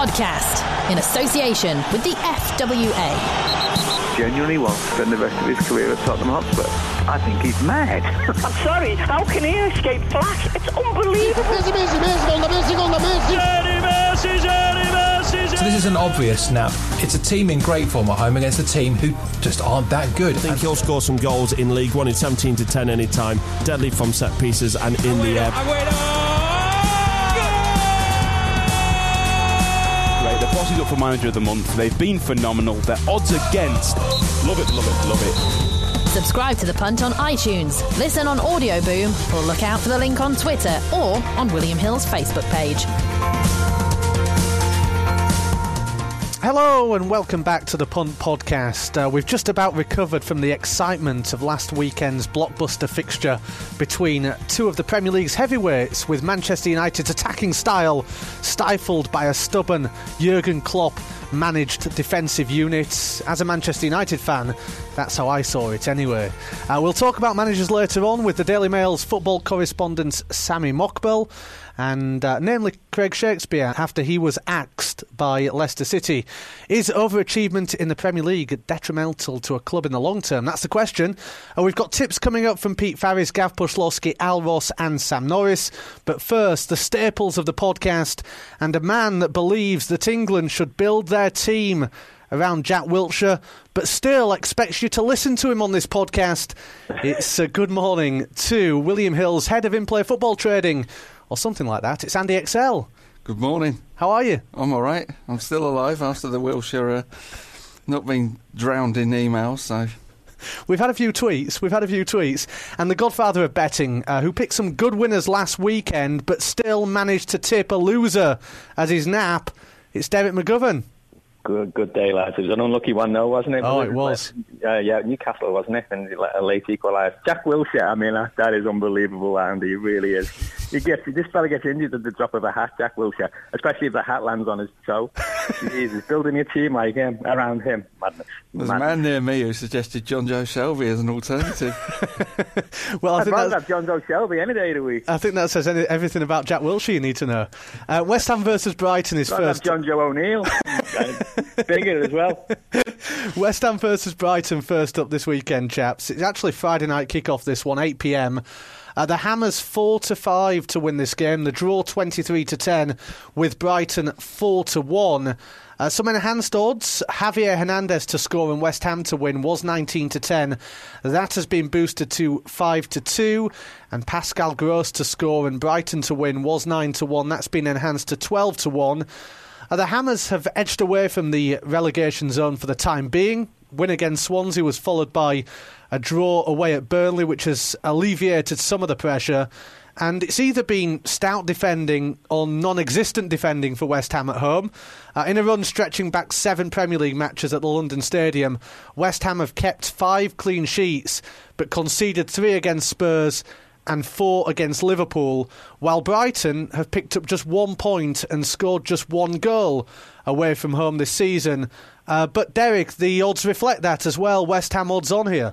Podcast, in association with the FWA. Genuinely wants to spend the rest of his career at Tottenham Hotspur. I think he's mad. I'm sorry, how can he escape flash? It's unbelievable. So this isn't obvious now. It's a team in great form at home against a team who just aren't that good. I think he'll score some goals in League One. It's 17-10 any time. Deadly from set pieces and in the air. Great, they're bossing up for Manager of the Month. They've been phenomenal. Their odds against. Love it, love it, love it. Subscribe to The Punt on iTunes, listen on Audio Boom, or look out for the link on Twitter or on William Hill's Facebook page. Hello and welcome back to the Punt Podcast. We've just about recovered from the excitement of last weekend's blockbuster fixture between two of the Premier League's heavyweights, with Manchester United's attacking style stifled by a stubborn Jurgen Klopp managed defensive units. As a Manchester United fan, that's how I saw it anyway. We'll talk about managers later on with the Daily Mail's football correspondent Sami Mokbel, and namely Craig Shakespeare, after he was axed by Leicester City. Is overachievement in the Premier League detrimental to a club in the long term? That's the question. We've got tips coming up from Pete Farris, Gav Puszlowski, Al Ross and Sam Norris. But first, the staples of the podcast, and a man that believes that England should build their team around Jack Wilshere, but still expects you to listen to him on this podcast. It's a good morning to William Hill's head of in-play football trading, or something like that. It's Andy XL. Good morning. How are you? I'm all right. I'm still alive after the Wilshere not being drowned in emails, so... We've had a few tweets, and the godfather of betting, who picked some good winners last weekend, but still managed to tip a loser as his nap, it's Derek McGovern. Good day, lads. It was an unlucky one, though, wasn't it? Oh, it was. Yeah, Newcastle, wasn't it? And a late equaliser. Jack Wilshere, I mean, that is unbelievable, Andy. It really is. This fella gets injured at the drop of a hat, Jack Wilshere, especially if the hat lands on his toe. He's building a team like him, around him. Madness. There's a man near me who suggested John Joe Shelby as an alternative. Well, I'd rather have John Joe Shelby any day of the week. I think that says everything about Jack Wilshere you need to know. West Ham versus Brighton is first. John Joe O'Neill. Bigger as well. West Ham versus Brighton first up this weekend, chaps. It's actually Friday night kickoff, this one, 8 p.m. The Hammers 4-5 to win this game. The draw 23-10 with Brighton 4-1. Some enhanced odds. Javier Hernandez to score and West Ham to win was 19-10. That has been boosted to 5-2. And Pascal Gross to score and Brighton to win was 9-1. That's been enhanced to 12-1. The Hammers have edged away from the relegation zone for the time being. Win against Swansea was followed by a draw away at Burnley, which has alleviated some of the pressure. And it's either been stout defending or non-existent defending for West Ham at home. In a run stretching back 7 Premier League matches at the London Stadium, West Ham have kept 5 clean sheets, but conceded 3 against Spurs and 4 against Liverpool, while Brighton have picked up just 1 point and scored just 1 goal away from home this season. But Derek, the odds reflect that as well. West Ham odds on here.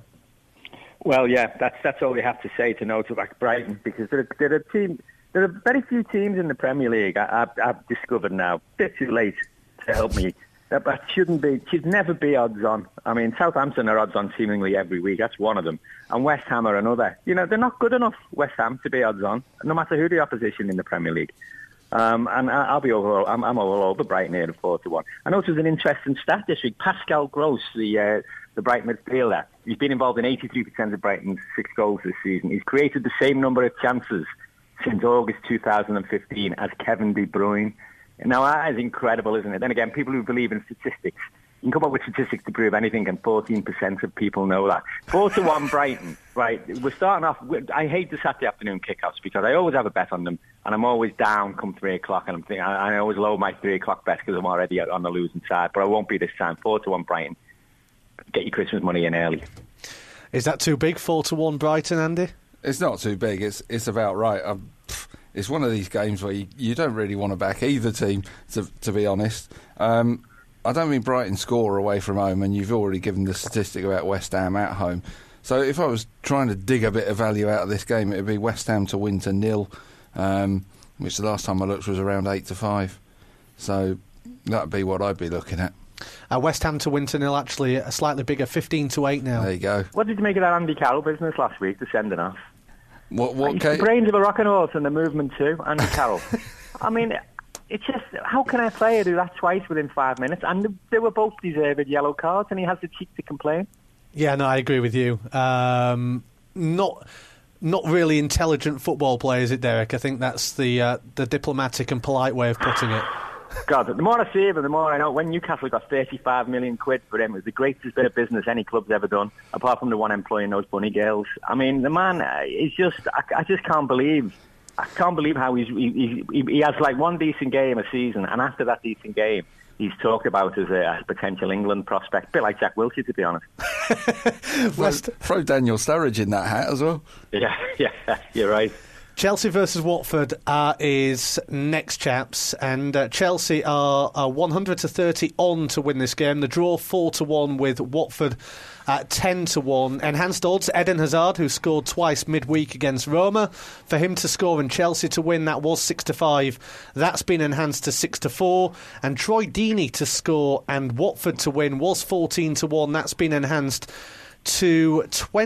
Well, yeah, that's all you have to say to know to back Brighton, because they're a team. There are very few teams in the Premier League I've discovered now. A bit too late to help me. That should never be odds on. I mean, Southampton are odds on seemingly every week. That's one of them. And West Ham are another. You know, they're not good enough, West Ham, to be odds on, no matter who the opposition in the Premier League. And I'll be I'm all over Brighton here at 4-1. I know there's an interesting stat this week. Pascal Gross, the Brighton midfielder, he's been involved in 83% of Brighton's 6 goals this season. He's created the same number of chances since August 2015 as Kevin De Bruyne. Now, that is incredible, isn't it? Then again, people who believe in statistics, you can come up with statistics to prove anything, and 14% of people know that. 4-1 Brighton, right? We're starting off. I hate the Saturday afternoon kickoffs because I always have a bet on them, and I'm always down come 3 o'clock, and I'm thinking I always lower my 3 o'clock bet because I'm already on the losing side. But I won't be this time. 4-1 Brighton. Get your Christmas money in early. Is that too big? 4-1 Brighton, Andy? It's not too big. It's about right. It's one of these games where you don't really want to back either team, to be honest. I don't mean Brighton score away from home, and you've already given the statistic about West Ham at home. So if I was trying to dig a bit of value out of this game, it would be West Ham to win to 0, which the last time I looked was around 8-5. So That'd be what I'd be looking at. West Ham to win 2-0, actually a slightly bigger, 15-8 now. There you go. What did you make of that Andy Carroll business last week, the sending off? What The brains of a rocking horse and the movement too, Andy Carroll. I mean, it's just, how can a player do that twice within 5 minutes? And they were both deserved yellow cards, and he has the cheek to complain. Yeah, no, I agree with you. Not really intelligent football play, is it, Derek? I think that's the diplomatic and polite way of putting it. God, the more I see of him, the more I know. When Newcastle got 35 million quid for him, it was the greatest bit of business any club's ever done, apart from the one employing those bunny girls. I mean, the man is just, I just can't believe. I can't believe how he has like one decent game a season, and after that decent game, he's talked about as a potential England prospect, a bit like Jack Wilshere, to be honest. Throw Daniel Sturridge in that hat as well. Yeah, you're right. Chelsea versus Watford is next, chaps, and Chelsea are 100-30 on to win this game. The draw 4-1 with Watford at 10-1. Enhanced odds, Eden Hazard, who scored twice midweek against Roma. For him to score and Chelsea to win, that was 6-5. That's been enhanced to 6-4. And Troy Deeney to score and Watford to win was 14-1. That's been enhanced to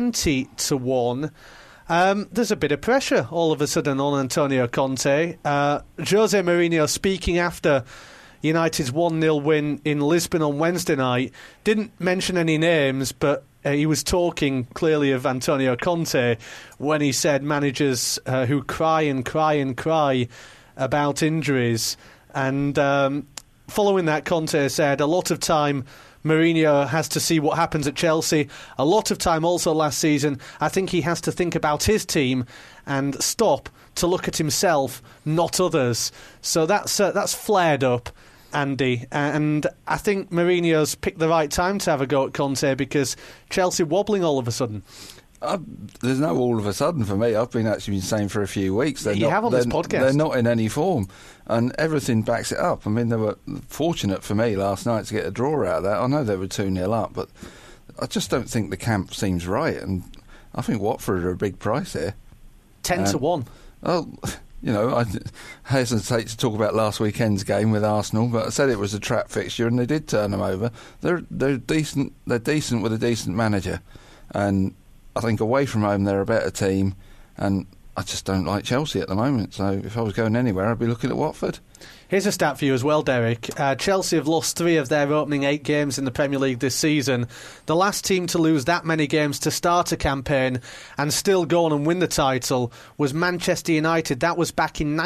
20-1. There's a bit of pressure all of a sudden on Antonio Conte. Jose Mourinho, speaking after United's 1-0 win in Lisbon on Wednesday night, didn't mention any names, but he was talking clearly of Antonio Conte when he said managers who cry and cry and cry about injuries. And following that, Conte said a lot of time Mourinho has to see what happens at Chelsea. A lot of time also last season, I think he has to think about his team and stop to look at himself, not others. So that's flared up, Andy. And I think Mourinho's picked the right time to have a go at Conte because Chelsea wobbling all of a sudden. There's no all of a sudden for me. I've been saying for a few weeks. You have on this podcast. They're not in any form, and everything backs it up. I mean, they were fortunate for me last night to get a draw out of that. I know they were 2-0 up, but I just don't think the camp seems right, and I think Watford are a big price here. 10-1. Well, you know, I hesitate to talk about last weekend's game with Arsenal, but I said it was a trap fixture, and they did turn them over. They're decent. They're decent with a decent manager, and I think away from home they're a better team, and I just don't like Chelsea at the moment. So if I was going anywhere, I'd be looking at Watford. Here's a stat for you as well, Derek. Chelsea have lost 3 of their opening 8 games in the Premier League this season. The last team to lose that many games to start a campaign and still go on and win the title was Manchester United. That was back in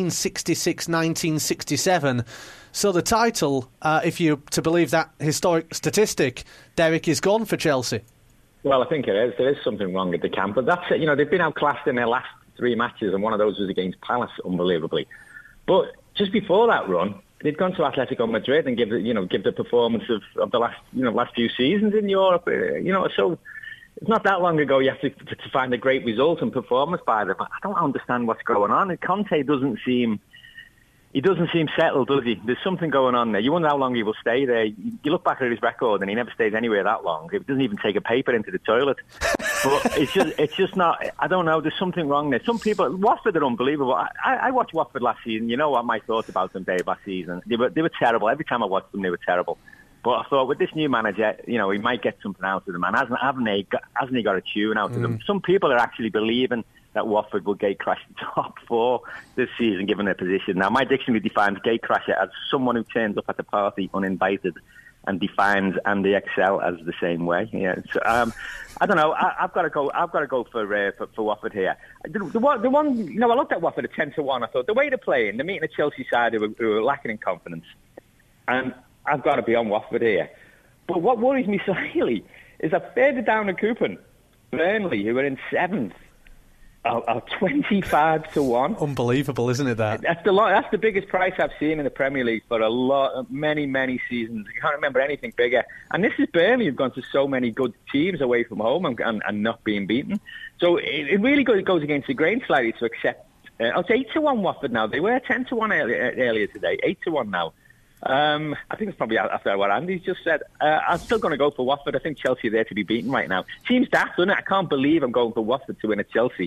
1966-1967. So the title, if you're to believe that historic statistic, Derek, is gone for Chelsea. Well, I think it is. There is something wrong at the camp, but that's it. You know, they've been outclassed in their last 3 matches, and one of those was against Palace, unbelievably. But just before that run, they'd gone to Atletico Madrid and give the performance of the last few seasons in Europe. So it's not that long ago you have to find a great result and performance by them. I don't understand what's going on. And Conte doesn't seem settled, does he? There's something going on there. You wonder how long he will stay there. You look back at his record, and he never stays anywhere that long. He doesn't even take a paper into the toilet. But it's just not. I don't know. There's something wrong there. Some people, Watford are unbelievable. I watched Watford last season. You know what my thoughts about them, Dave, last season? They were terrible. Every time I watched them, they were terrible. But I thought with this new manager, he might get something out of them. And hasn't he got a tune out of them? Some people are actually believing that Watford will gate-crash the top 4 this season, given their position. Now, my dictionary defines gate-crasher as someone who turns up at the party uninvited, and defines Andy Excel as the same way. Yeah, so, I don't know. I've got to go for Watford here. The one, I looked at Watford at 10-1. I thought the way they're playing, they're meeting a Chelsea side who are lacking in confidence, and I've got to be on Watford here. But what worries me slightly is that further down the coupon, Burnley, who are in 7th, are 25-1. Unbelievable, isn't it? That's the biggest price I've seen in the Premier League for many seasons. I can't remember anything bigger. And this is Burnley, who've gone to so many good teams away from home and not being beaten. So it really goes against the grain slightly to accept. It's 8-1 Watford now. They were 10-1 earlier today. 8-1 now. I think it's probably after what Andy's just said. I'm still going to go for Watford. I think Chelsea are there to be beaten right now. Seems daft, doesn't it? I can't believe I'm going for Watford to win at Chelsea.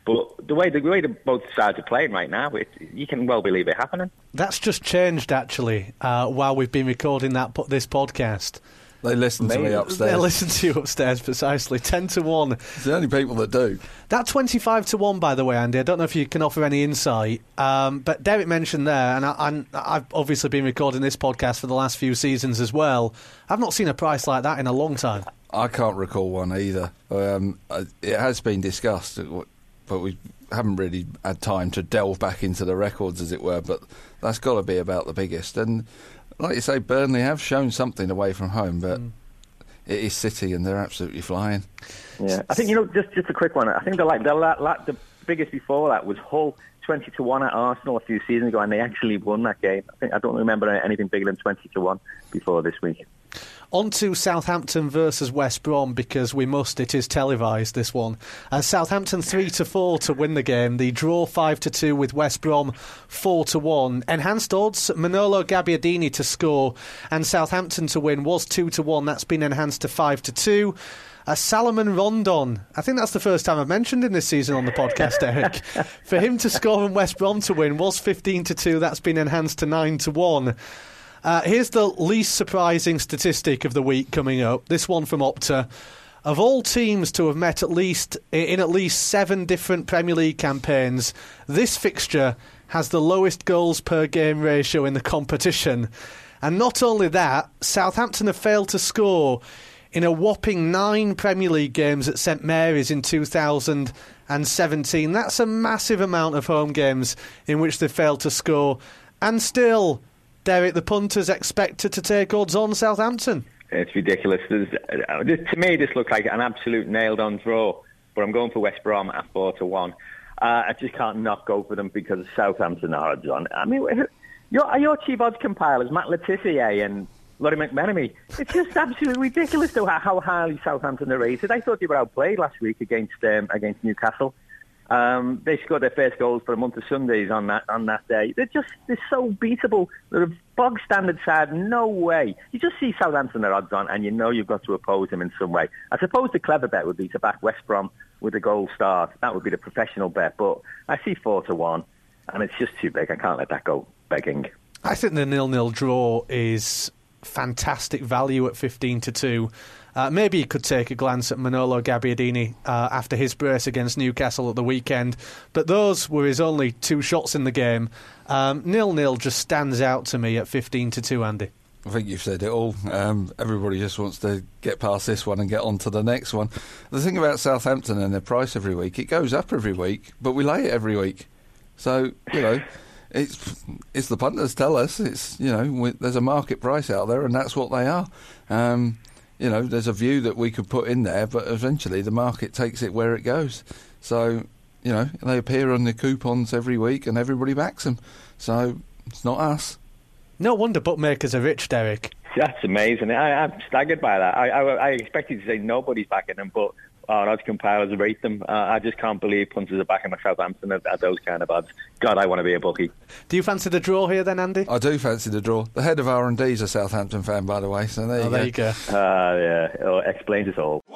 But the way both sides are playing right now, you can well believe it happening. That's just changed, actually, while we've been recording this podcast. They listen to me upstairs. They listen to you upstairs, precisely. 10-1. It's the only people that do. That 25-1, by the way, Andy, I don't know if you can offer any insight, but Derek mentioned there, and I've obviously been recording this podcast for the last few seasons as well. I've not seen a price like that in a long time. I can't recall one either. It has been discussed, but we haven't really had time to delve back into the records, as it were, but that's got to be about the biggest. And like you say, Burnley have shown something away from home, but it is City and they're absolutely flying. Yeah, I think, just a quick one. I think the biggest before that was Hull 20-1 at Arsenal a few seasons ago, and they actually won that game. I don't remember anything bigger than 20-1 before this week. On to Southampton versus West Brom, because we must. It is televised, this one. Southampton 3-4 to win the game. The draw 5-2 with West Brom 4-1. Enhanced odds, Manolo Gabbiadini to score and Southampton to win was 2-1. That's been enhanced to 5-2. Salomon Rondon, I think that's the first time I've mentioned him this season on the podcast, Eric. For him to score and West Brom to win was 15-2. That's been enhanced to 9-1. Here's the least surprising statistic of the week coming up. This one from Opta. Of all teams to have met in at least 7 different Premier League campaigns, this fixture has the lowest goals per game ratio in the competition. And not only that, Southampton have failed to score in a whopping 9 Premier League games at St Mary's in 2017. That's a massive amount of home games in which they failed to score. And still, Derek, the punters expected to take odds on Southampton. It's ridiculous. To me, this looks like an absolute nailed-on draw, but I'm going for West Brom at 4-1. I just can't not go for them because Southampton are odds on. I mean, are your chief odds compilers Matt Letizia and Laurie McMenemy? It's just absolutely ridiculous though how highly Southampton are rated. I thought they were outplayed last week against Newcastle. They scored their first goals for a month of Sundays on that day. They're so beatable. They're a bog standard side. No way. You just see Southampton are odds on, and you know you've got to oppose them in some way. I suppose the clever bet would be to back West Brom with a goal start. That would be the professional bet. But I see 4-1, and it's just too big. I can't let that go begging. I think the 0-0 draw is fantastic value at 15-2. Maybe you could take a glance at Manolo Gabbiadini after his brace against Newcastle at the weekend, but those were his only 2 shots in the game. 0-0 just stands out to me at 15-2, Andy. I think you've said it all. Everybody just wants to get past this one and get on to the next one. The thing about Southampton and their price every week, it goes up every week, but we lay it every week. So, it's the punters tell us. It's there's a market price out there, and that's what they are. There's a view that we could put in there, but eventually the market takes it where it goes. So, they appear on the coupons every week, and everybody backs them. So it's not us. No wonder bookmakers are rich, Derek. That's amazing. I'm staggered by that. I expected to say nobody's backing them, but our odds compilers rate them. I just can't believe punters are backing Southampton at those kind of odds. God, I want to be a bookie. Do you fancy the draw here then, Andy? I do fancy the draw. The head of R&D is a Southampton fan, by the way, so there you go. Yeah, it explains it all.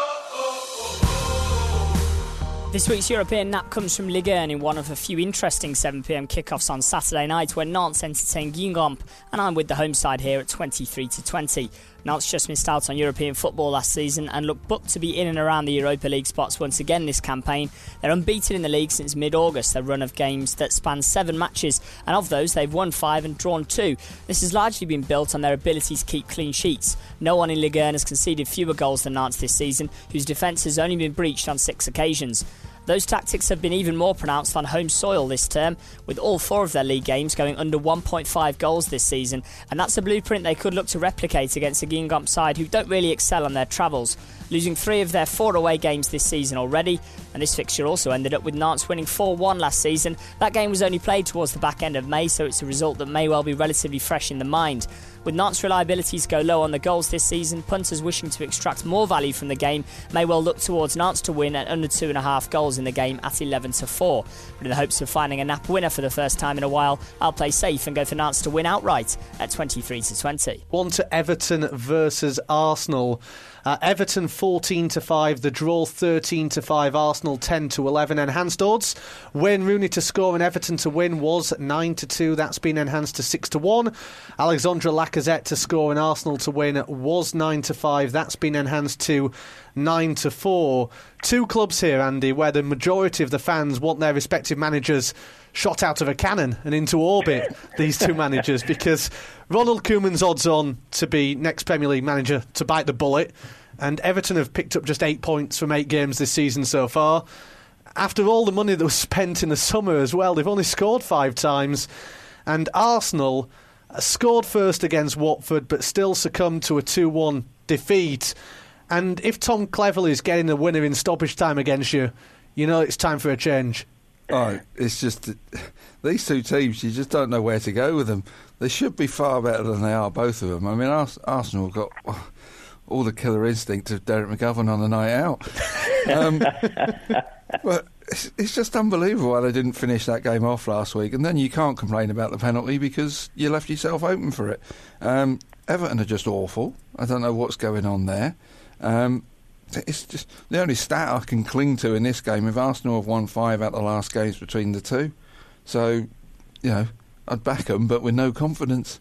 This week's European nap comes from Ligue 1 in one of a few interesting 7pm kickoffs on Saturday night when Nantes entertain Guingamp, and I'm with the home side here at 23-20. Nantes just missed out on European football last season and look booked to be in and around the Europa League spots once again this campaign. They're unbeaten in the league since mid-August, their run of games that spans 7 matches, and of those they've won 5 and drawn 2. This has largely been built on their ability to keep clean sheets. No one in Ligue 1 has conceded fewer goals than Nantes this season, whose defence has only been breached on 6 occasions. Those tactics have been even more pronounced on home soil this term, with all 4 of their league games going under 1.5 goals this season, and that's a blueprint they could look to replicate against a Guingamp side who don't really excel on their travels, losing 3 of their 4 away games this season already, and this fixture also ended up with Nantes winning 4-1 last season. That game was only played towards the back end of May, so it's a result that may well be relatively fresh in the mind. With Nantes' reliability to go low on the goals this season, punters wishing to extract more value from the game may well look towards Nantes to win at under 2.5 goals in the game at 11-4. But in the hopes of finding a nap winner for the first time in a while, I'll play safe and go for Nantes to win outright at 23-20. On to Everton versus Arsenal. Everton 14-5, the draw 13-5, Arsenal 10-11. Enhanced odds: Wayne Rooney to score and Everton to win was 9-2. That's been enhanced to 6-1. Alexandre Lacazette to score and Arsenal to win was 9-5. That's been enhanced to 9-4. Two clubs here, Andy, where the majority of the fans want their respective managers shot out of a cannon and into orbit, these two managers, because Ronald Koeman's odds on to be next Premier League manager to bite the bullet, and Everton have picked up just 8 points from 8 games this season so far. After all the money that was spent in the summer as well, they've only scored 5 times, and Arsenal scored first against Watford but still succumbed to a 2-1 defeat. And if Tom Cleverley's getting a winner in stoppage time against you, you know it's time for a change. Oh, it's just these two teams, you just don't know where to go with them. They should be far better than they are, both of them. I mean, Arsenal have got all the killer instinct of Derek McGovern on a night out. But it's just unbelievable why they didn't finish that game off last week. And then you can't complain about the penalty because you left yourself open for it. Everton are just awful. I don't know what's going on there. It's just the only stat I can cling to in this game. If Arsenal have won 5 out of the last games between the two, so I'd back them, but with no confidence.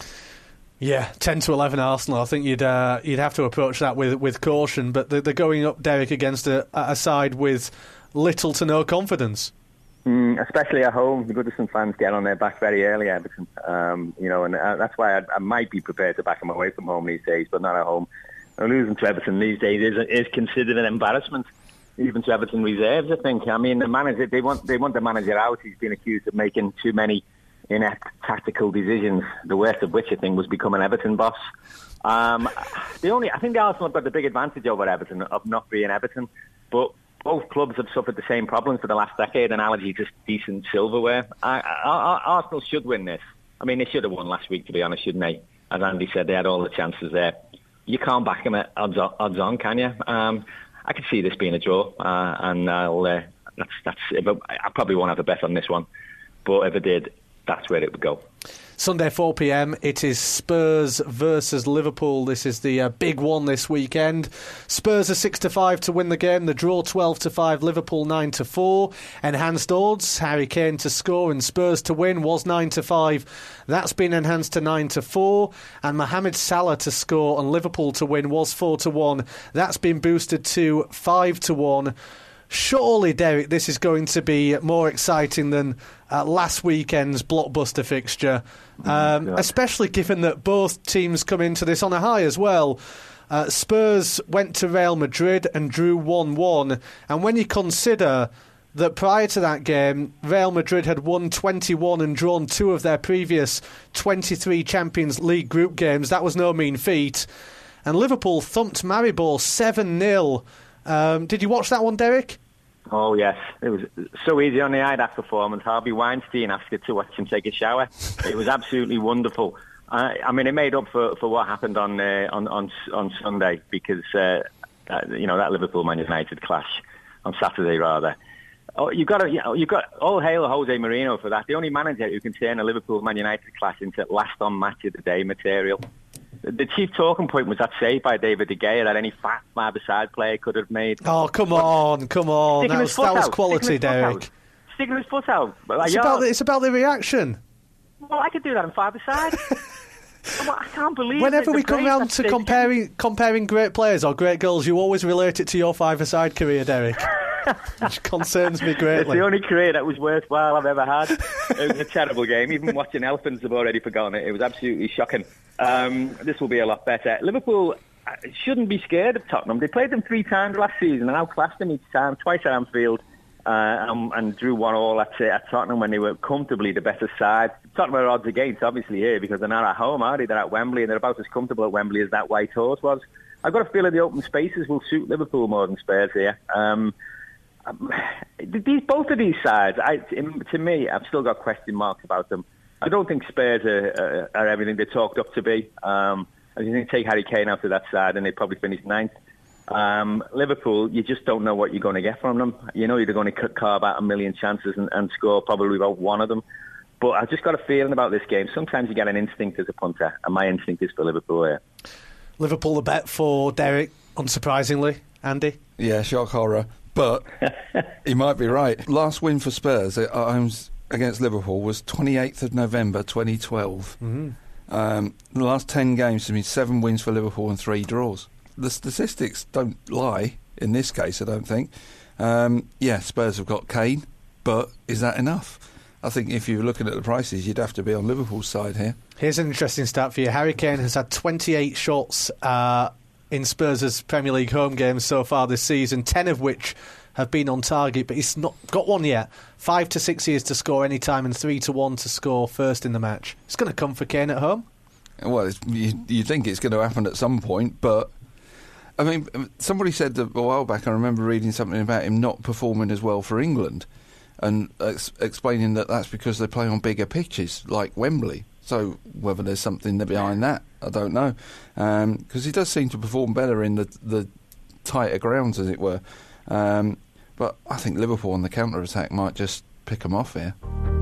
Yeah, 10-11 Arsenal. I think you'd have to approach that with caution. But they're going up, Derek, against a side with little to no confidence. Especially at home, the Goodison fans get on their back very early, Everton. And that's why I might be prepared to back them away from home these days, but not at home. Losing to Everton these days is considered an embarrassment, even to Everton reserves, I think. I mean, the manager, they want the manager out. He's been accused of making too many inept tactical decisions, the worst of which I think was becoming Everton boss. I think the Arsenal have got the big advantage over Everton of not being Everton, but both clubs have suffered the same problems for the last decade, an allergy to decent silverware. Arsenal should win this. I mean, they should have won last week, to be honest, shouldn't they? As Andy said, they had all the chances there. You can't back them at odds on, can you? I could see this being a draw, and I probably won't have a bet on this one, but if I did, that's where it would go. Sunday 4 p.m, it is Spurs versus Liverpool. This is the big one this weekend. Spurs are 6-5 to win the game. The draw 12-5, Liverpool 9-4. Enhanced odds: Harry Kane to score and Spurs to win was 9-5. That's been enhanced to 9-4. And Mohamed Salah to score and Liverpool to win was 4-1. That's been boosted to 5-1. Surely, Derek, this is going to be more exciting than last weekend's blockbuster fixture, especially given that both teams come into this on a high as well. Spurs went to Real Madrid and drew 1-1, and when you consider that prior to that game, Real Madrid had won 21 and drawn 2 of their previous 23 Champions League group games, that was no mean feat. And Liverpool thumped Maribor 7-0. Did you watch that one, Derek? Oh, yes. It was so easy on the eye, that performance. Harvey Weinstein asked it to watch him take a shower. It was absolutely wonderful. I mean, it made up for what happened on Sunday, because that Liverpool-Man United clash on Saturday, rather. Oh, you got all hail Jose Mourinho for that. The only manager who can turn a Liverpool-Man United clash into last on match of the day material. The chief talking point was that save by David De Gea that any fat five-a-side player could have made. Oh, come on. That was quality, Derek. Sticking his foot out. It's about the reaction. Well, I could do that in five-a-side. I can't believe whenever we come round to comparing great players or great goals, you always relate it to your five-a-side career, Derek. Which concerns me greatly. It's the only career that was worthwhile I've ever had. It was a terrible game. Even watching Elephants, I've already forgotten it. It was absolutely shocking. This will be a lot better. Liverpool shouldn't be scared of Tottenham. They played them 3 times last season and outclassed them each time, twice at Anfield, and drew 1-1 at Tottenham when they were comfortably the better side. Tottenham are odds against, obviously, here, because they're not at home, are they? They're at Wembley, and they're about as comfortable at Wembley as that White Horse was. I've got a feeling the open spaces will suit Liverpool more than Spurs here. Both of these sides, to me, I've still got question marks about them. I don't think Spurs are everything they're talked up to be. I think take Harry Kane out of that side and they'd probably finish ninth. Liverpool, you just don't know what you're going to get from them. You know you're going to carve out a million chances and score probably about one of them. But I've just got a feeling about this game. Sometimes you get an instinct as a punter, and my instinct is for Liverpool here. Liverpool the bet for Derek, unsurprisingly. Andy? Yeah, shock horror. But he might be right. Last win for Spurs at home against Liverpool was 28th of November 2012. The last 10 games have been 7 wins for Liverpool and 3 draws. The statistics don't lie in this case, I don't think. Spurs have got Kane, but is that enough? I think if you're looking at the prices, you'd have to be on Liverpool's side here. Here's an interesting stat for you. Harry Kane has had 28 shots in Spurs' Premier League home games so far this season, 10 of which have been on target, but he's not got one yet. 5 to 6 years to score any time and 3 to 1 to score first in the match. It's going to come for Kane at home. Well, you think it's going to happen at some point, but I mean, somebody said a while back, I remember reading something about him not performing as well for England and explaining that that's because they play on bigger pitches like Wembley. So whether there's something behind that, I don't know. Because he does seem to perform better in the tighter grounds, as it were. But I think Liverpool on the counter-attack might just pick them off here.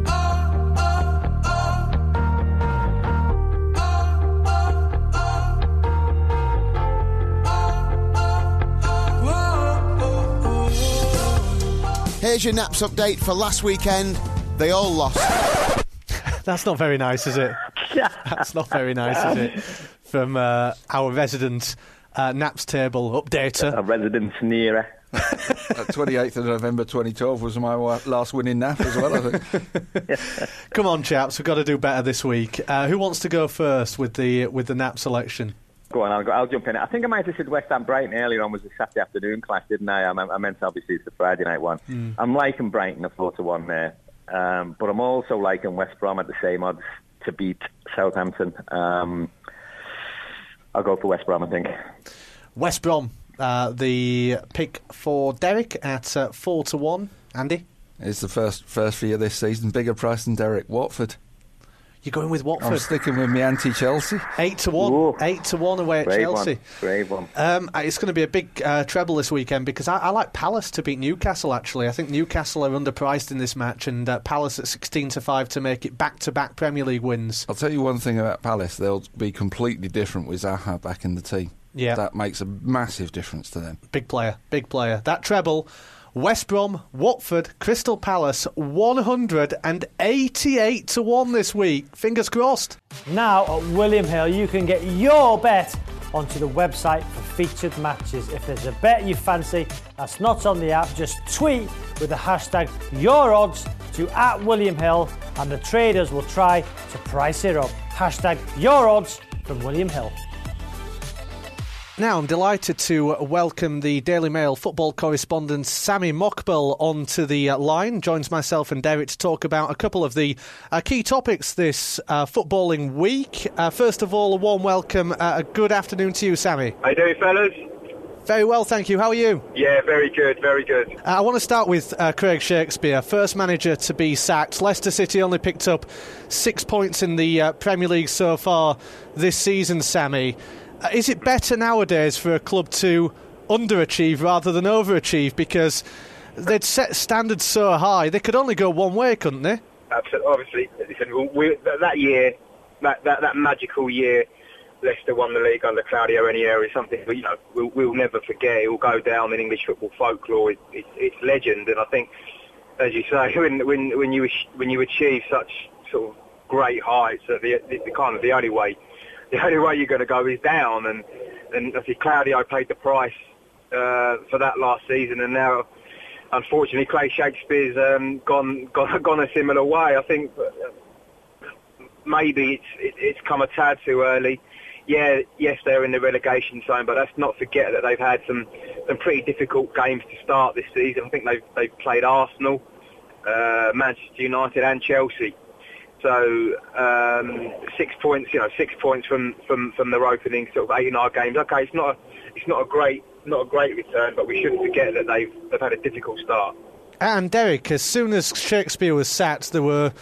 Here's your Naps update for last weekend. They all lost. That's not very nice, is it? That's not very nice, is it? From our resident Naps table updater. A resident sneerer. 28th of November 2012 was my last winning nap as well, I think. Come on, chaps, we've got to do better this week. Who wants to go first with the nap selection? Go on, I'll jump in. I think I might have said West Ham Brighton earlier on was a Saturday afternoon clash, didn't I? I meant obviously it's the Friday night one. I'm liking Brighton a 4-1 there, but I'm also liking West Brom at the same odds to beat Southampton. I'll go for West Brom, I think. West Brom, the pick for Derek at 4-1. Andy? It's the first for you this season. Bigger price than Derek. Watford. You're going with Watford? I'm sticking with me anti-Chelsea. 8-1. Ooh. 8-1 away at Chelsea. Brave one. It's going to be a big treble this weekend because I like Palace to beat Newcastle, actually. I think Newcastle are underpriced in this match, and Palace at 16-5 to make it back-to-back Premier League wins. I'll tell you one thing about Palace. They'll be completely different with Zaha back in the team. Yeah. That makes a massive difference to them. Big player. That treble... West Brom, Watford, Crystal Palace, 188-1 this week. Fingers crossed. Now at William Hill, you can get your bet onto the website for featured matches. If there's a bet you fancy that's not on the app, just tweet with the hashtag YourOdds to @WilliamHill and the traders will try to price it up. Hashtag YourOdds from William Hill. Now, I'm delighted to welcome the Daily Mail football correspondent Sami Mokbel onto the line. Joins myself and Derek to talk about a couple of the key topics this footballing week. First of all, a warm welcome. A good afternoon to you, Sami. How you doing, fellas? Very well, thank you. How are you? Yeah, very good, very good. I want to start with Craig Shakespeare, first manager to be sacked. Leicester City only picked up 6 points in the Premier League so far this season, Sami. Is it better nowadays for a club to underachieve rather than overachieve? Because they'd set standards so high, they could only go one way, couldn't they? Absolutely. Obviously, listen, that year, that magical year, Leicester won the league under Claudio Ranieri is something we'll never forget. It will go down in English football folklore. It's legend, and I think, as you say, when you achieve such sort of great heights, the only way you're going to go is down, and I think Claudio paid the price for that last season, and now, unfortunately, Clay Shakespeare's gone a similar way. I think maybe it's come a tad too early. Yeah, yes, they're in the relegation zone, but let's not forget that they've had some pretty difficult games to start this season. I think they've played Arsenal, Manchester United, and Chelsea. So 6 points, 6 points from their opening sort of 8 and 9 games. Okay, it's not a great return, but we shouldn't forget that they've had a difficult start. And Derek, as soon as Shakespeare was sacked, there were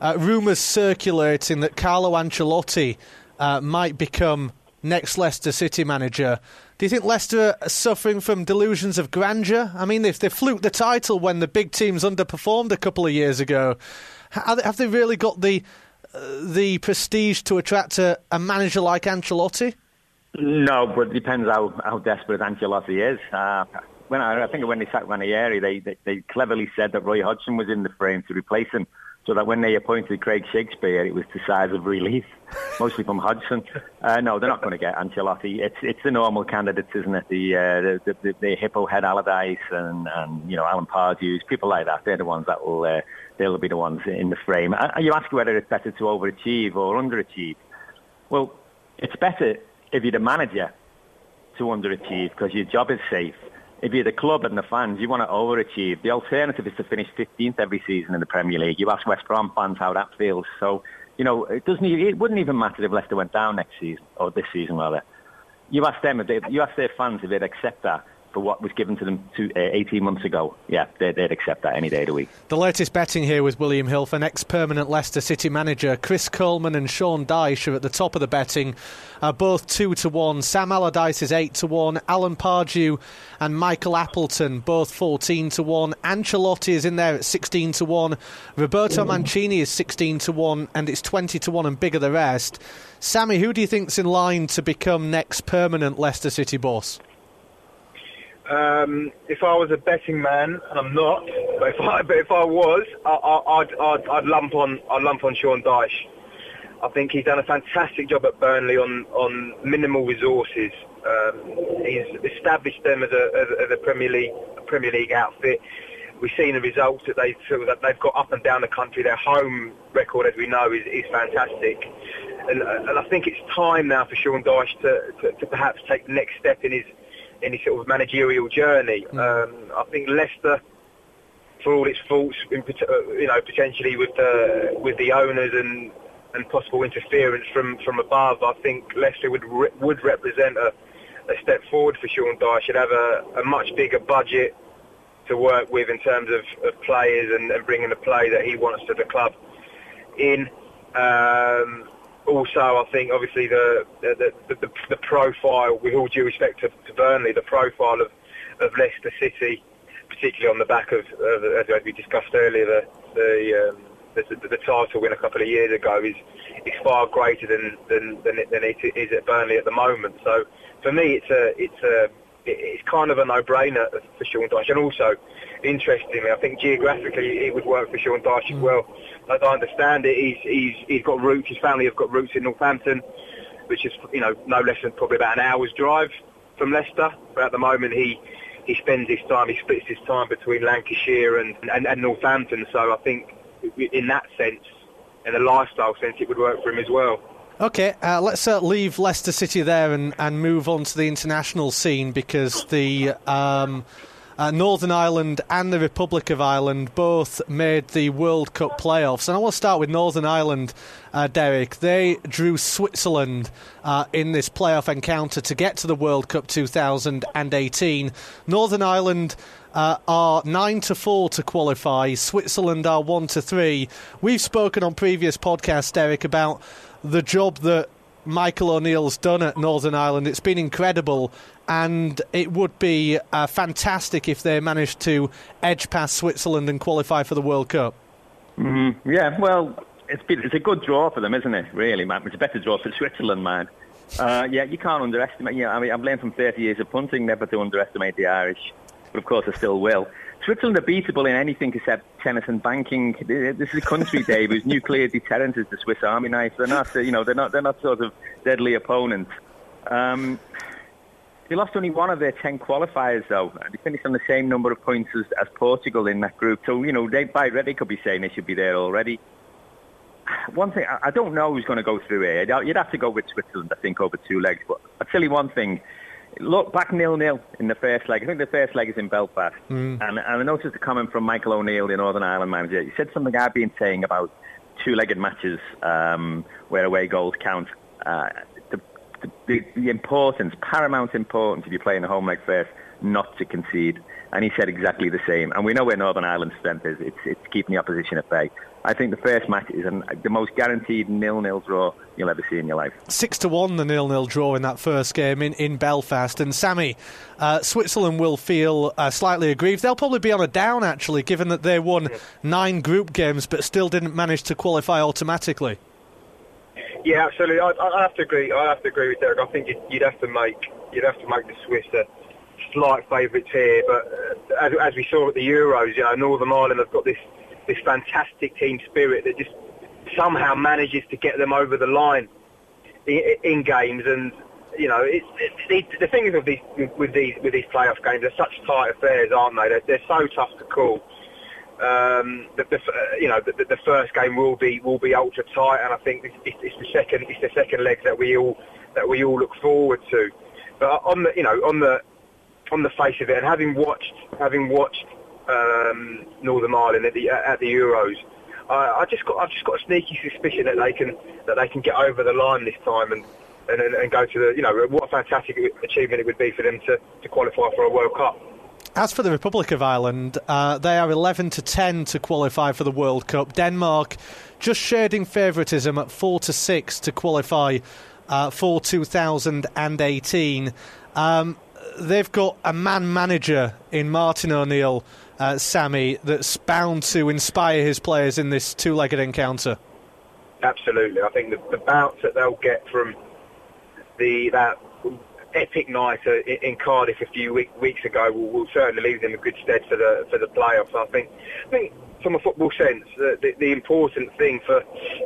rumours circulating that Carlo Ancelotti might become next Leicester City manager. Do you think Leicester are suffering from delusions of grandeur? I mean, if they fluked the title when the big teams underperformed a couple of years ago, have they really got the prestige to attract a manager like Ancelotti? No, but it depends how desperate Ancelotti is. I think when they sacked Ranieri, they cleverly said that Roy Hodgson was in the frame to replace him, so that when they appointed Craig Shakespeare, it was to sighs of relief, mostly from Hodgson. No, they're not going to get Ancelotti. It's the normal candidates, isn't it? The Hippo Head Allardyce and Alan Pardew's, people like that. They're the ones that they'll be the ones in the frame. You ask whether it's better to overachieve or underachieve. Well, it's better if you're the manager to underachieve because your job is safe. If you're the club and the fans, you want to overachieve. The alternative is to finish 15th every season in the Premier League. You ask West Brom fans how that feels. So, it wouldn't even matter if Leicester went down next season, or this season rather. You ask them, you ask their fans if they'd accept that for what was given to them 18 months ago. Yeah, they'd accept that any day of the week. The latest betting here with William Hill for next permanent Leicester City manager. Chris Coleman and Sean Dyche are at the top of the betting, both 2-1. Sam Allardyce is 8-1. Alan Pardew and Michael Appleton both 14-1. Ancelotti is in there at 16-1. Roberto Mancini is 16-1, and it's 20-1 and bigger the rest. Sammy, who do you think's in line to become next permanent Leicester City boss? If I was a betting man, and I'm not, but if I was, I'd lump on Sean Dyche. I think he's done a fantastic job at Burnley on minimal resources. He's established them as a Premier League outfit. We've seen the results that they've got up and down the country. Their home record, as we know, is fantastic. And I think it's time now for Sean Dyche to perhaps take the next step in his sort of managerial journey. I think Leicester, for all its faults, potentially with the owners and possible interference from above, I think Leicester would represent a step forward for Sean Dyche. Should have a much bigger budget to work with in terms of players and bringing the play that he wants to the club in. Also, I think obviously the profile, with all due respect to Burnley, the profile of Leicester City, particularly on the back of as we discussed earlier, the title win a couple of years ago is far greater than it is at Burnley at the moment. So for me, it's kind of a no-brainer for Sean Dyche. And also, interestingly, I think geographically it would work for Sean Dyche as well. As I understand it, he's got roots. His family have got roots in Northampton, which is no less than probably about an hour's drive from Leicester. But at the moment, he splits his time between Lancashire and Northampton. So I think in that sense, in a lifestyle sense, it would work for him as well. OK, let's leave Leicester City there and move on to the international scene, because the Northern Ireland and the Republic of Ireland both made the World Cup playoffs. And I want to start with Northern Ireland, Derek. They drew Switzerland in this playoff encounter to get to the World Cup 2018. Northern Ireland are 9-4 to qualify. Switzerland are 1-3. We've spoken on previous podcasts, Derek, about the job that Michael O'Neill's done at Northern Ireland. It's been incredible, and it would be fantastic if they managed to edge past Switzerland and qualify for the World Cup. Yeah, well, it's a good draw for them, isn't it, really, Matt? It's a better draw for Switzerland, man. Yeah, you can't underestimate. Yeah, I mean, I've learned from 30 years of punting never to underestimate the Irish, but of course I still will. Switzerland are beatable in anything except tennis and banking. This is a country, Dave, whose nuclear deterrent is the Swiss Army knife. They're not, they're not sort of deadly opponents. They lost only one of their 10 qualifiers, though. They finished on the same number of points as Portugal in that group. So, they by already could be saying they should be there already. One thing, I don't know who's going to go through here. You'd have to go with Switzerland, I think, over two legs. But I'll tell you one thing. Look, back 0-0 in the first leg. I think the first leg is in Belfast. And I noticed a comment from Michael O'Neill, the Northern Ireland manager. He said something I've been saying about two-legged matches where away goals count. The importance, paramount importance, if you're playing the home leg first, not to concede. And he said exactly the same. And we know where Northern Ireland's strength is. It's keeping the opposition at bay. I think the first match is the most guaranteed 0-0 draw you'll ever see in your life. 6-1 the 0-0 draw in that first game in Belfast. And Sammy, Switzerland will feel slightly aggrieved. They'll probably be on a down, actually, given that they won 9 group games but still didn't manage to qualify automatically. Yeah, absolutely. I have to agree. I have to agree with Derek. I think you'd have to make the Swiss the slight favourites here. But as we saw at the Euros, Northern Ireland have got this fantastic team spirit that just somehow manages to get them over the line in games. And the thing is with these playoff games, they're such tight affairs, aren't they? They're so tough to call. The first game will be ultra tight, and I think it's the second leg that we all look forward to. But on the face of it, and having watched Northern Ireland at the Euros, I've just got a sneaky suspicion that they can get over the line this time and go to what a fantastic achievement it would be for them to qualify for a World Cup. As for the Republic of Ireland, they are 11-10 to qualify for the World Cup. Denmark just shading favouritism at 4-6 to qualify for 2018. They've got a man-manager in Martin O'Neill, Sammy, that's bound to inspire his players in this two-legged encounter. Absolutely. I think the bounce that they'll get from that epic night in Cardiff a few weeks ago will certainly leave them in good stead for the playoffs. I think from a football sense, the important thing for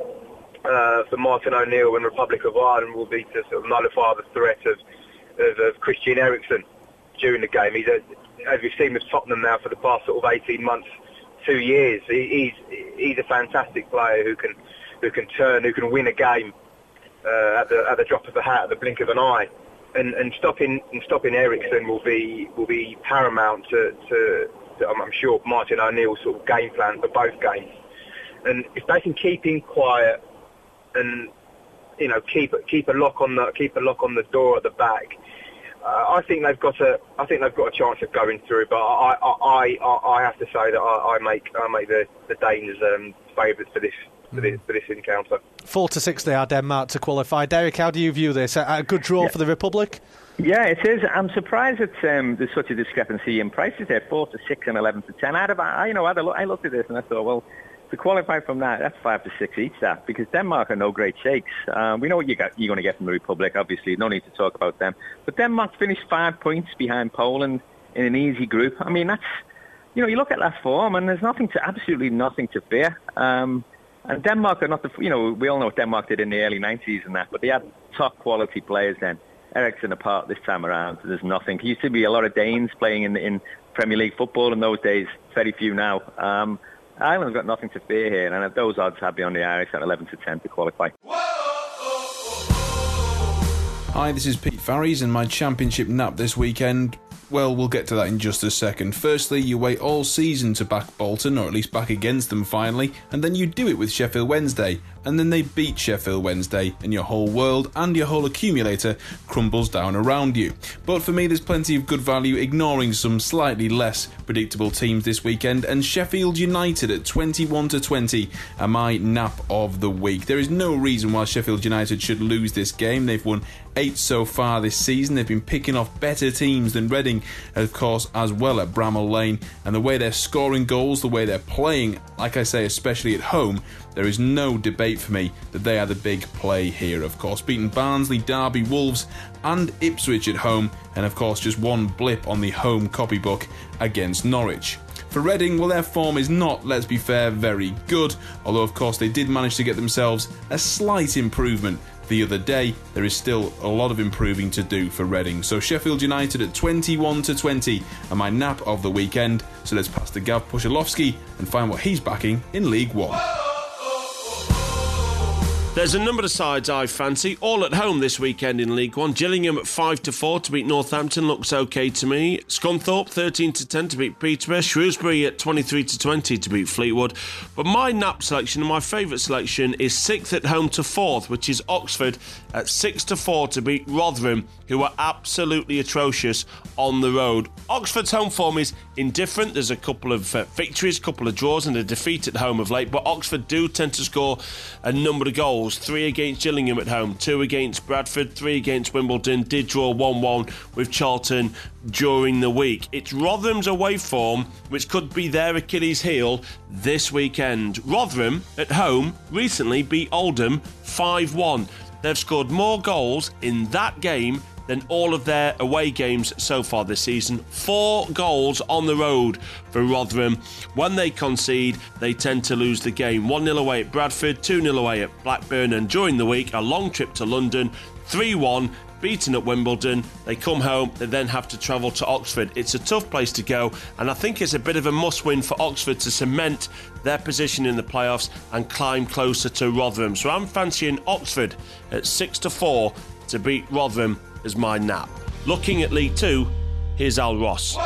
Martin O'Neill and Republic of Ireland will be to sort of nullify the threat of Christian Eriksen during the game. He's as we've seen with Tottenham now for the past sort of 18 months, 2 years. He's a fantastic player who can win a game at the drop of a hat, at the blink of an eye. And stopping Eriksen will be paramount to I'm sure Martin O'Neill's sort of game plan for both games. And if they can keep him quiet and keep a lock on the door at the back, I think they've got a chance of going through. But I have to say that I make the Danes favourites for this encounter. 4-6 they are, Denmark, to qualify. Derek, how do you view this? A good draw for the Republic? Yeah, it is. I'm surprised that there's such a discrepancy in prices there, 4-6 and 11-10. I looked at this and I thought, well, to qualify from that's 5-6 each. That because Denmark are no great shakes. We know what you're going to get from the Republic. Obviously, no need to talk about them. But Denmark finished 5 points behind Poland in an easy group. I mean, that's you look at that form and there's absolutely nothing to fear. And Denmark are not we all know what Denmark did in the early 90s and that, but they had top quality players then. Eriksen apart this time around, so there's nothing. There used to be a lot of Danes playing in Premier League football in those days, very few now. Ireland's got nothing to fear here, and at those odds I'd be on the Irish at 11-10 to qualify. Hi, this is Pete Farries and my championship nap this weekend. Well, we'll get to that in just a second. Firstly, you wait all season to back Bolton, or at least back against them finally, and then you do it with Sheffield Wednesday. And then they beat Sheffield Wednesday, and your whole world and your whole accumulator crumbles down around you. But for me, there's plenty of good value, ignoring some slightly less predictable teams this weekend, and Sheffield United at 21-20 are my nap of the week. There is no reason why Sheffield United should lose this game. They've won 8 so far this season. They've been picking off better teams than Reading, of course, as well at Bramall Lane. And the way they're scoring goals, the way they're playing, like I say, especially at home, there is no debate for me that they are the big play here, of course. Beating Barnsley, Derby, Wolves and Ipswich at home, and of course just one blip on the home copybook against Norwich. For Reading, well, their form is not, let's be fair, very good, although of course they did manage to get themselves a slight improvement the other day. There is still a lot of improving to do for Reading. So Sheffield United at 21-20 are my nap of the weekend. So let's pass to Gav Pushalowski and find what he's backing in League One. There's a number of sides I fancy, all at home this weekend in League One. Gillingham at 5-4 to beat Northampton looks okay to me. Scunthorpe 13-10 to beat Peterborough. Shrewsbury at 23-20 to beat Fleetwood. But my nap selection and my favourite selection is 6th at home to 4th, which is Oxford at 6-4 to beat Rotherham, who are absolutely atrocious on the road. Oxford's home form is indifferent. There's a couple of victories, a couple of draws and a defeat at home of late, but Oxford do tend to score a number of goals. 3 against Gillingham at home, 2 against Bradford, 3 against Wimbledon, did draw 1-1 with Charlton during the week. It's Rotherham's away form which could be their Achilles heel this weekend. Rotherham at home recently beat Oldham 5-1. They've scored more goals in that game than all of their away games so far this season. 4 goals on the road for Rotherham. When they concede, they tend to lose the game. 1-0 away at Bradford, 2-0 away at Blackburn, and during the week, a long trip to London, 3-1, beaten at Wimbledon. They come home, they then have to travel to Oxford. It's a tough place to go, and I think it's a bit of a must-win for Oxford to cement their position in the playoffs and climb closer to Rotherham. So I'm fancying Oxford at 6-4 to beat Rotherham as my nap. Looking at League 2, here's Al Ross.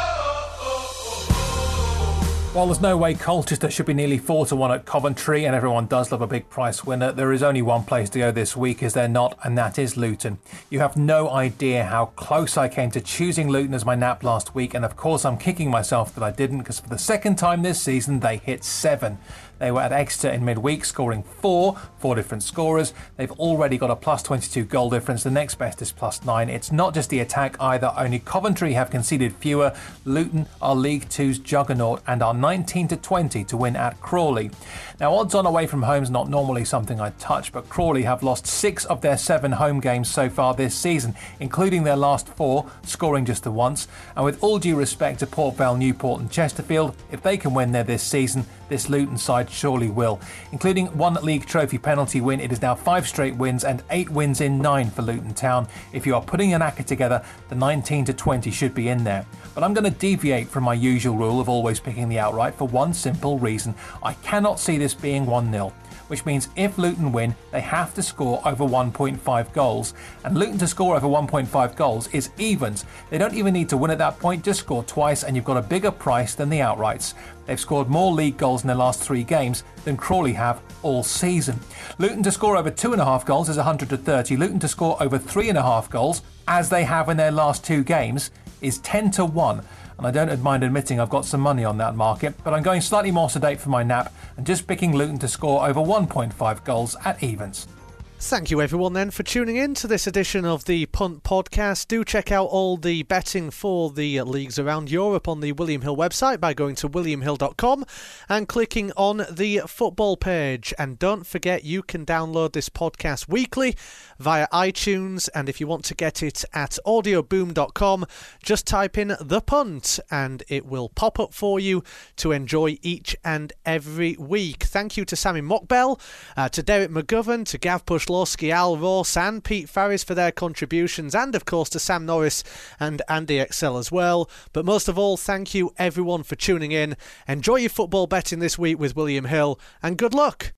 While there's no way Colchester should be nearly 4-1 at Coventry, and everyone does love a big price winner, there is only one place to go this week, is there not? And that is Luton. You have no idea how close I came to choosing Luton as my nap last week, and of course I'm kicking myself that I didn't, because for the second time this season they hit 7. They were at Exeter in midweek, scoring 4 different scorers. They've already got a plus 22 goal difference. The next best is plus 9. It's not just the attack either. Only Coventry have conceded fewer. Luton are League 2's juggernaut and are 19-20 to win at Crawley. Now, odds on away from home is not normally something I touch, but Crawley have lost 6 of their 7 home games so far this season, including their last 4, scoring just the once. And with all due respect to Port Vale, Newport and Chesterfield, if they can win there this season, this Luton side surely will. Including 1 league trophy penalty win, it is now 5 straight wins and 8 wins in 9 for Luton Town. If you are putting an ACCA together, the 19-20 should be in there. But I'm going to deviate from my usual rule of always picking the outright for one simple reason. I cannot see this being 1-0. Which means if Luton win, they have to score over 1.5 goals. And Luton to score over 1.5 goals is evens. They don't even need to win at that point, just score twice and you've got a bigger price than the outrights. They've scored more league goals in their last 3 games than Crawley have all season. Luton to score over 2.5 goals is 100-30. Luton to score over 3.5 goals, as they have in their last 2 games, is 10-1. And I don't mind admitting I've got some money on that market, but I'm going slightly more sedate for my nap and just picking Luton to score over 1.5 goals at evens. Thank you everyone then for tuning in to this edition of the Punt Podcast. Do check out all the betting for the leagues around Europe on the William Hill website by going to williamhill.com and clicking on the football page. And don't forget, you can download this podcast weekly via iTunes, and if you want to get it at audioboom.com, just type in The Punt and it will pop up for you to enjoy each and every week. Thank you to Sammy Mockbell, to Derek McGovern, to Gav Pushlowski, Al Ross and Pete Farris for their contributions, and of course to Sam Norris and Andy Excel as well. But most of all, thank you everyone for tuning in. Enjoy your football betting this week with William Hill, and good luck.